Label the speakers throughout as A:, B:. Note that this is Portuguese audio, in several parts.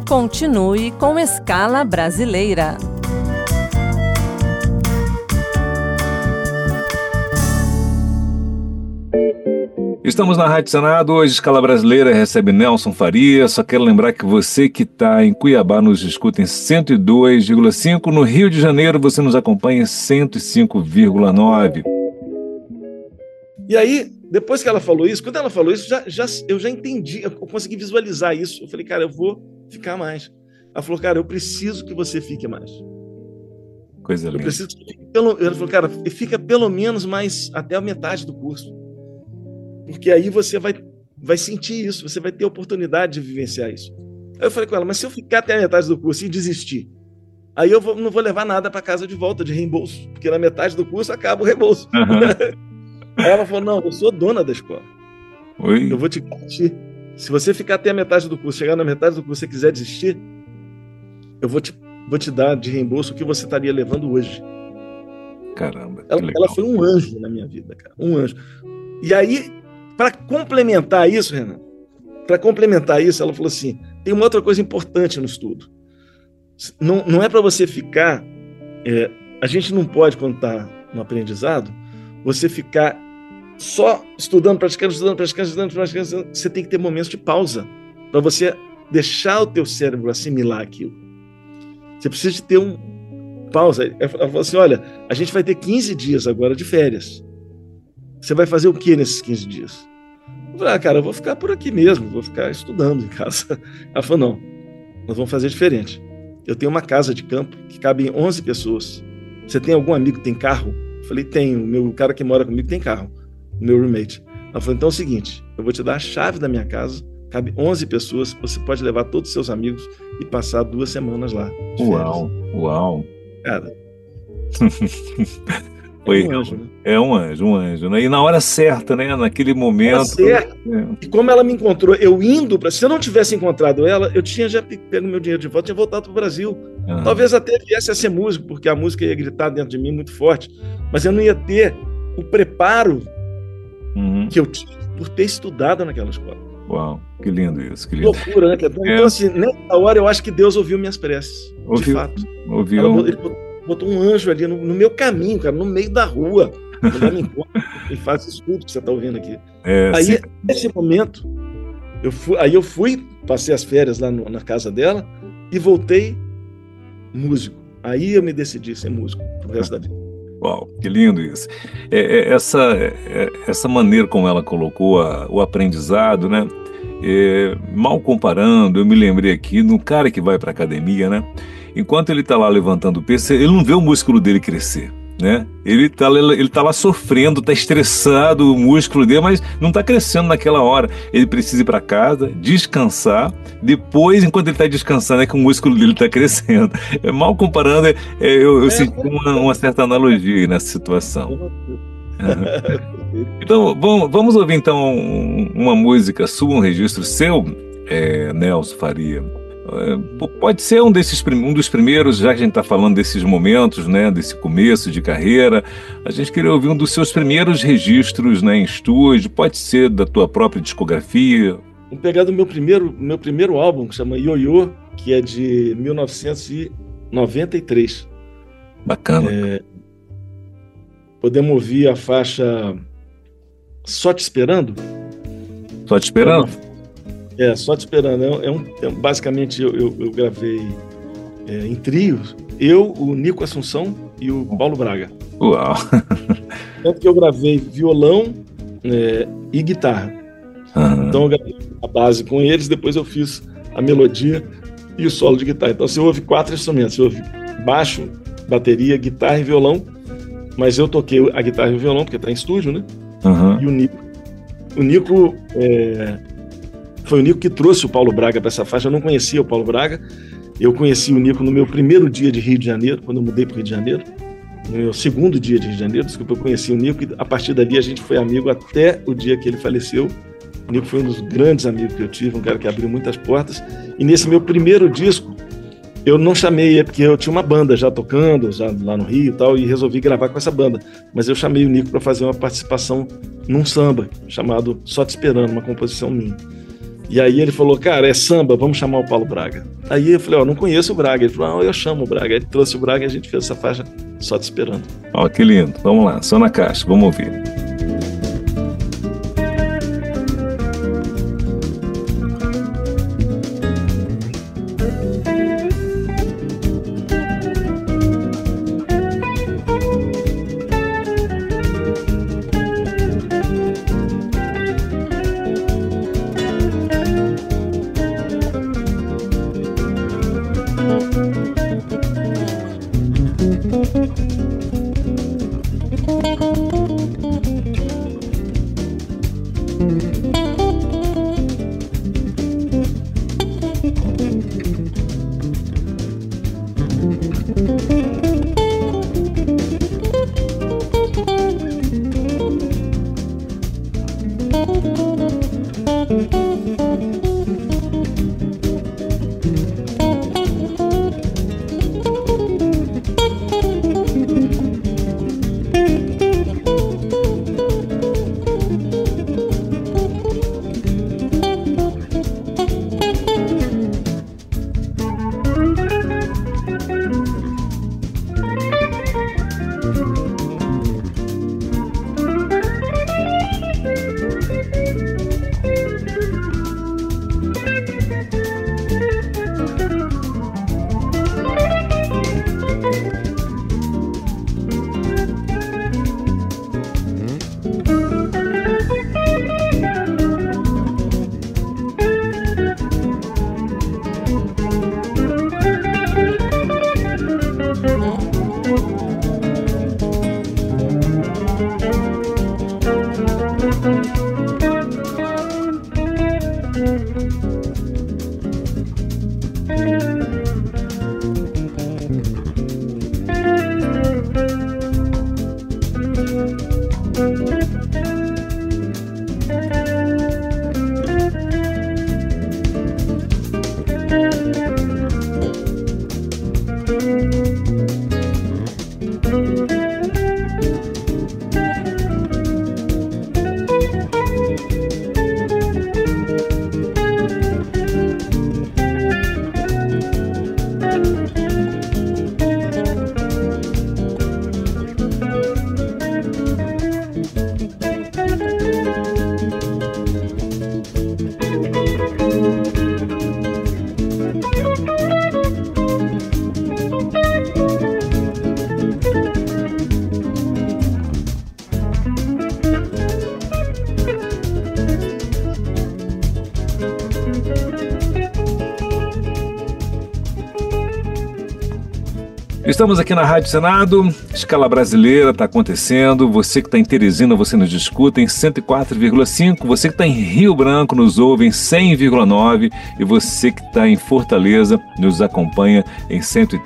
A: Continue com Escala Brasileira.
B: Estamos na Rádio Senado, hoje Escala Brasileira recebe Nelson Faria. Só quero lembrar que você que está em Cuiabá nos escuta em 102,5. No Rio de Janeiro você nos acompanha em 105,9.
C: E aí, depois que ela falou isso, quando ela falou isso, eu já entendi, eu consegui visualizar isso. Eu falei, cara, eu vou ficar mais. Ela falou, cara, eu preciso que você fique mais.
B: Coisa linda.
C: Eu preciso que fique ela falou, cara, fica pelo menos mais até a metade do curso. Porque aí você vai sentir isso, você vai ter a oportunidade de vivenciar isso. Aí eu falei com ela, mas se eu ficar até a metade do curso e desistir, aí eu não vou levar nada para casa de volta de reembolso, porque na metade do curso acaba o reembolso. Uhum. Aí ela falou, não, eu sou dona da escola.
B: Oi.
C: Eu vou te garantir. Se você ficar até a metade do curso, chegar na metade do curso e quiser desistir, eu vou te dar de reembolso o que você estaria levando hoje.
B: Caramba.
C: Ela foi um anjo na minha vida, cara. Um anjo. E aí, para complementar isso, Renan, ela falou assim, tem uma outra coisa importante no estudo. Não é para você ficar... a gente não pode, quando está no aprendizado, você ficar só estudando, praticando. Você tem que ter momentos de pausa para você deixar o teu cérebro assimilar aquilo. Você precisa de ter pausa. Ela falou assim, olha, a gente vai ter 15 dias agora de férias. Você vai fazer o que nesses 15 dias? Eu falei, cara, eu vou ficar por aqui mesmo, vou ficar estudando em casa. Ela falou, não, nós vamos fazer diferente. Eu tenho uma casa de campo que cabe em 11 pessoas. Você tem algum amigo que tem carro? Eu falei, tenho. O cara que mora comigo tem carro, o meu roommate. Ela falou, então é o seguinte, eu vou te dar a chave da minha casa, cabe 11 pessoas, você pode levar todos os seus amigos e passar 2 semanas lá.
B: Uau.
C: Cara...
B: É um anjo, né? E na hora certa, né? Naquele momento.
C: E como ela me encontrou, eu indo para. Se eu não tivesse encontrado ela, eu tinha já pego meu dinheiro de volta, tinha voltado para o Brasil. Talvez até viesse a ser músico, porque a música ia gritar dentro de mim muito forte, mas eu não ia ter o preparo que eu tive por ter estudado naquela escola.
B: Uau, que lindo isso, que
C: lindo. Loucura, né? Então, assim, nessa hora eu acho que Deus ouviu minhas preces. De fato. Ele botou um anjo ali no meu caminho, cara, no meio da rua. Me encontra e faz isso tudo que você está ouvindo aqui. Aí, nesse momento, eu fui, passei as férias lá na casa dela e voltei músico. Aí eu me decidi a ser músico pro resto da vida.
B: Uau, que lindo isso. Essa maneira como ela colocou o aprendizado, né? Mal comparando, eu me lembrei aqui no cara que vai para academia, né? Enquanto ele está lá levantando o peso, ele não vê o músculo dele crescer, né? Ele tá lá sofrendo, está estressado, o músculo dele, mas não está crescendo naquela hora. Ele precisa ir para casa, descansar. Depois, enquanto ele está descansando, é que o músculo dele está crescendo. Mal comparando, eu senti uma certa analogia aí nessa situação. Então, vamos ouvir então uma música sua, um registro seu, Nelson Faria. Pode ser um dos primeiros, já que a gente está falando desses momentos, né, desse começo de carreira. A gente queria ouvir um dos seus primeiros registros, né, em estúdio. Pode ser da tua própria discografia.
C: Vou pegar do meu primeiro álbum, que chama Ioiô, que é de 1993.
B: Bacana.
C: Podemos ouvir a faixa Só Te Esperando?
B: Só Te Esperando?
C: Só Te Esperando. Basicamente, eu gravei em trios, eu, o Nico Assunção e o Paulo Braga.
B: Uau!
C: Tanto que eu gravei violão e guitarra. Então eu gravei a base com eles, depois eu fiz a melodia e o solo de guitarra. Então você ouve 4 instrumentos, você ouve baixo, bateria, guitarra e violão, mas eu toquei a guitarra e o violão, porque está em estúdio, né? E o Nico foi o Nico que trouxe o Paulo Braga para essa faixa. Eu não conhecia o Paulo Braga, eu conheci o Nico no meu primeiro dia de Rio de Janeiro, quando eu mudei para o Rio de Janeiro, no meu segundo dia de Rio de Janeiro, eu conheci o Nico e a partir dali a gente foi amigo até o dia que ele faleceu. O Nico foi um dos grandes amigos que eu tive, um cara que abriu muitas portas, e nesse meu primeiro disco, eu não chamei, porque eu tinha uma banda já tocando, já lá no Rio e tal, e resolvi gravar com essa banda, mas eu chamei o Nico para fazer uma participação num samba, chamado Só Te Esperando, uma composição minha. E aí ele falou, cara, é samba, vamos chamar o Paulo Braga. Aí eu falei, não conheço o Braga. Ele falou, eu chamo o Braga. Aí ele trouxe o Braga e a gente fez essa faixa Só Te Esperando.
B: Ó, que lindo. Vamos lá, Som na Caixa, vamos ouvir. Estamos aqui na Rádio Senado, Escala Brasileira está acontecendo. Você que está em Teresina, você nos escuta em 104,5. Você que está em Rio Branco, nos ouve em 100,9. E você que está em Fortaleza, nos acompanha em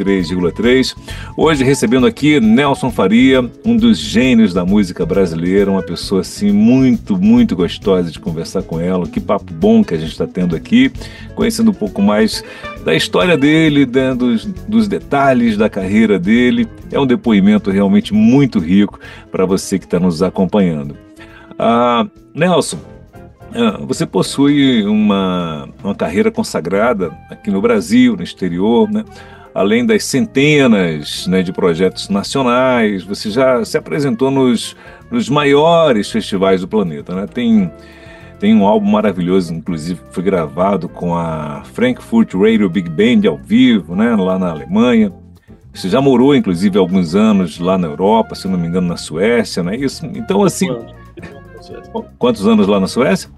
B: 103,3. Hoje recebendo aqui Nelson Faria, um dos gênios da música brasileira, uma pessoa assim muito, muito gostosa de conversar com ela. Que papo bom que a gente está tendo aqui, conhecendo um pouco mais da história dele, né, dos detalhes da carreira dele. É um depoimento realmente muito rico para você que está nos acompanhando. Nelson, você possui uma carreira consagrada aqui no Brasil, no exterior, né? Além das centenas, né, de projetos nacionais, você já se apresentou nos maiores festivais do planeta, né? Tem um álbum maravilhoso, inclusive foi gravado com a Frankfurt Radio Big Band ao vivo, né, lá na Alemanha. Você já morou, inclusive, alguns anos lá na Europa, se não me engano, na Suécia, não é isso? Então, assim... Quantos anos lá na Suécia?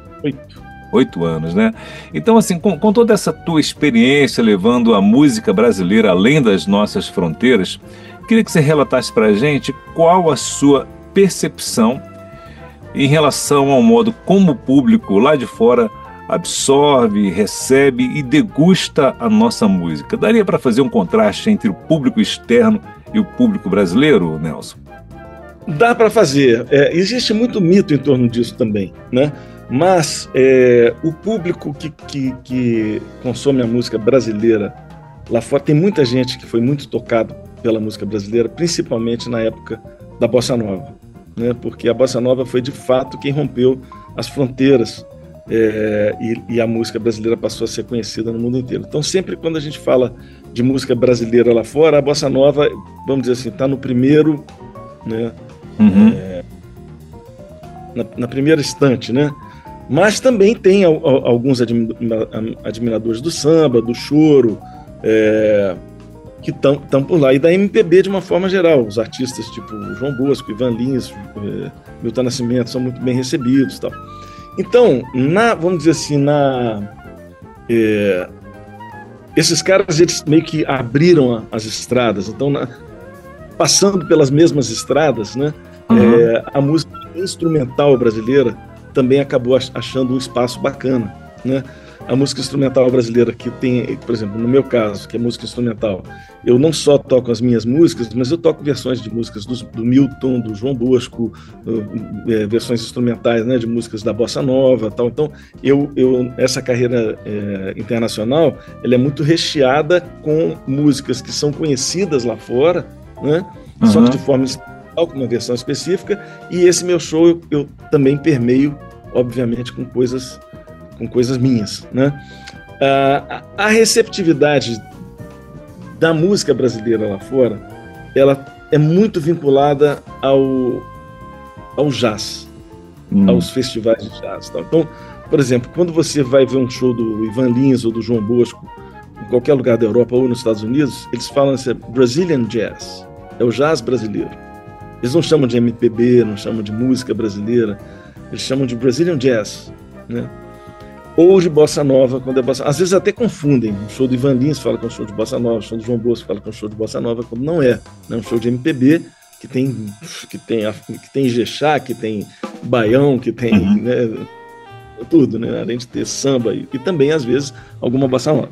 B: 8 anos, né? Então, assim, com toda essa tua experiência levando a música brasileira além das nossas fronteiras, queria que você relatasse para a gente qual a sua percepção em relação ao modo como o público lá de fora absorve, recebe e degusta a nossa música. Daria para fazer um contraste entre o público externo e o público brasileiro, Nelson?
C: Dá para fazer. Existe muito mito em torno disso também, né? Mas o público que consome a música brasileira lá fora, tem muita gente que foi muito tocado pela música brasileira, principalmente na época da Bossa Nova, né? Porque a Bossa Nova foi de fato quem rompeu as fronteiras e a música brasileira passou a ser conhecida no mundo inteiro. Então, sempre quando a gente fala de música brasileira lá fora, a bossa nova, vamos dizer assim, está no primeiro, né? Na primeira estante, né? Mas também tem alguns admiradores do samba, do choro, que estão por lá, e da MPB de uma forma geral. Os artistas tipo João Bosco, Ivan Lins, Milton Nascimento são muito bem recebidos, tal. Então, vamos dizer assim, esses caras, eles meio que abriram as estradas. Então, passando pelas mesmas estradas, né, a música instrumental brasileira também acabou achando um espaço bacana, né? A música instrumental brasileira, que tem, por exemplo, no meu caso, que é música instrumental, eu não só toco as minhas músicas, mas eu toco versões de músicas do Milton, do João Bosco, versões instrumentais, né, de músicas da Bossa Nova, tal. Então, essa carreira internacional, ela é muito recheada com músicas que são conhecidas lá fora, né, só que de forma instrumental, com uma versão específica, e esse meu show eu também permeio, obviamente, com coisas minhas, né? A receptividade da música brasileira lá fora, ela é muito vinculada ao jazz, aos festivais de jazz, tal. Então, por exemplo, quando você vai ver um show do Ivan Lins ou do João Bosco em qualquer lugar da Europa ou nos Estados Unidos, eles falam assim, Brazilian Jazz, é o jazz brasileiro. Eles não chamam de MPB, não chamam de música brasileira, eles chamam de Brazilian Jazz, né? Ou de bossa nova, quando é bossa. Às vezes até confundem. Um show do Ivan Lins fala que é um show de bossa nova, um show do João Bosco fala que é um show de bossa nova, quando não é. É um show de MPB que tem Ijexá, que tem baião, que tem né, tudo, né? Além de ter samba e também, às vezes, alguma bossa nova.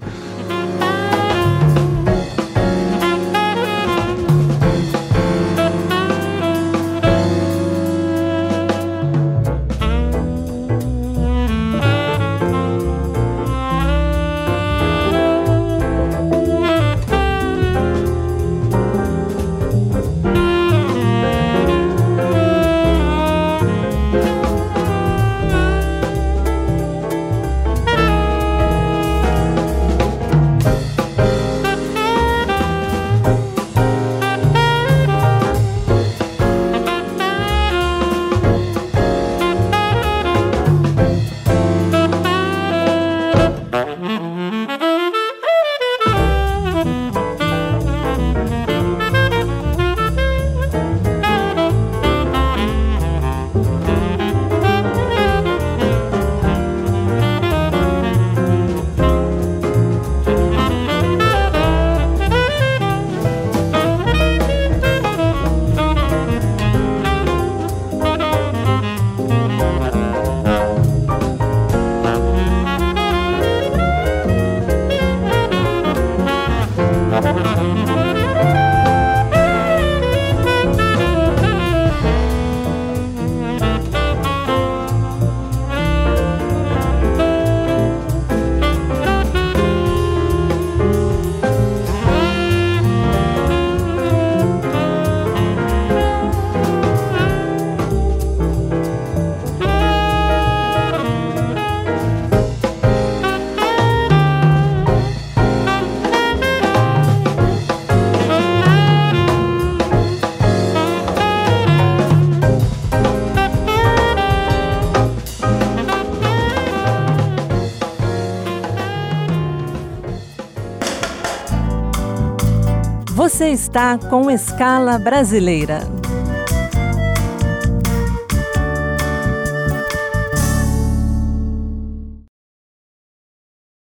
A: Você está com Escala Brasileira.